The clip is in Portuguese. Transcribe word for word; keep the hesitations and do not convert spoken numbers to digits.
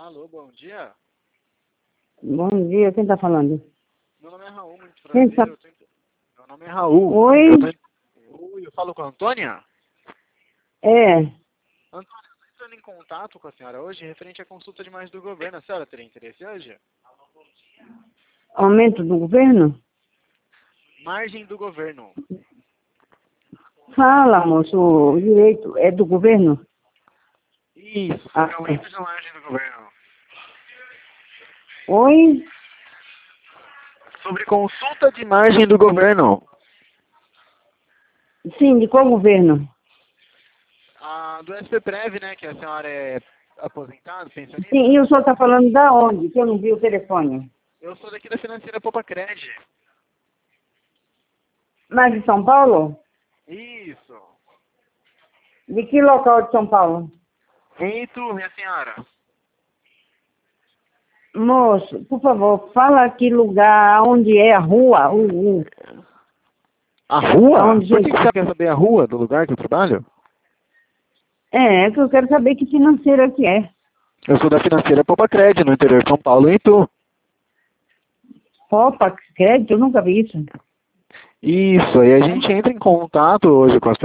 Alô, bom dia. Bom dia, quem está falando? Meu nome é Raul, muito Quem prazer. tá... Eu tô... Meu nome é Raul. Oi? Eu, tô... Oi, eu falo com a Antônia? É, Antônia, eu estou entrando em contato com a senhora hoje referente à consulta de imagem do governo. A senhora teria interesse hoje? aumento do governo? Margem do governo. Fala, moço, o direito é do governo? Isso, sobre Ah, aumento de margem do governo. oi? Sobre consulta de margem do governo. Sim, de qual governo? Ah, do S P Prev, né, que a senhora é aposentada, pensionista. Sim, e o senhor está falando da onde? Que eu não vi o telefone. Eu sou daqui da financeira Popacred. Mas de São Paulo? Isso. De que local de São Paulo? Em Itu, minha senhora. Moço, por favor, fala que lugar, onde é a rua, o, o, A rua? aonde Por que gente... que você quer saber a rua do lugar que eu trabalho? É, é que eu quero saber que financeira que é. Eu sou da financeira Popacred, no interior de São Paulo, em Itu. Opa, crédito, eu nunca vi isso. Isso, aí a gente entra em contato hoje com as